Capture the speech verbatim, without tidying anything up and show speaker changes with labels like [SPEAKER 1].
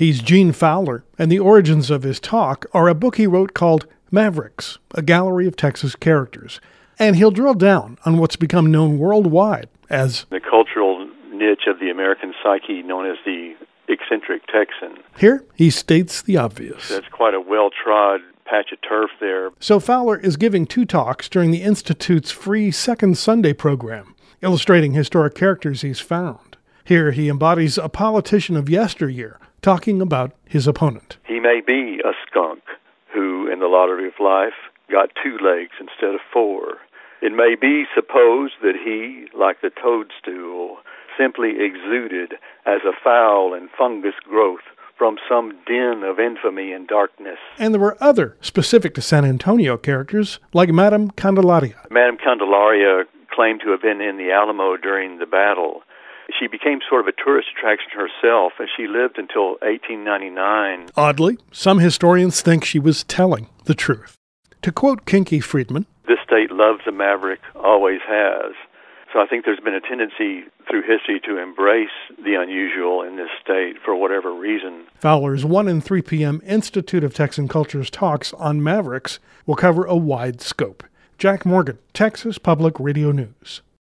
[SPEAKER 1] He's Gene Fowler, and the origins of his talk are a book he wrote called Mavericks, A Gallery of Texas Characters. And he'll drill down on what's become known worldwide as
[SPEAKER 2] the cultural niche of the American psyche known as the eccentric Texan.
[SPEAKER 1] Here, he states the obvious.
[SPEAKER 2] That's quite a well-trod patch of turf there.
[SPEAKER 1] So Fowler is giving two talks during the Institute's free Second Sunday program, illustrating historic characters he's found. Here he embodies a politician of yesteryear, talking about his opponent.
[SPEAKER 2] He may be a skunk who, in the lottery of life, got two legs instead of four. It may be supposed that he, like the toadstool, simply exuded as a foul and fungus growth from some den of infamy and darkness.
[SPEAKER 1] And there were other specific to San Antonio characters, like Madame Candelaria.
[SPEAKER 2] Madame Candelaria claimed to have been in the Alamo during the battle. She became sort of a tourist attraction herself, and she lived until eighteen ninety-nine.
[SPEAKER 1] Oddly, some historians think she was telling the truth. To quote Kinky Friedman,
[SPEAKER 2] "This state loves a maverick, always has." So I think there's been a tendency through history to embrace the unusual in this state for whatever reason.
[SPEAKER 1] Fowler's one and three p.m. Institute of Texan Culture's talks on Mavericks will cover a wide scope. Jack Morgan, Texas Public Radio News.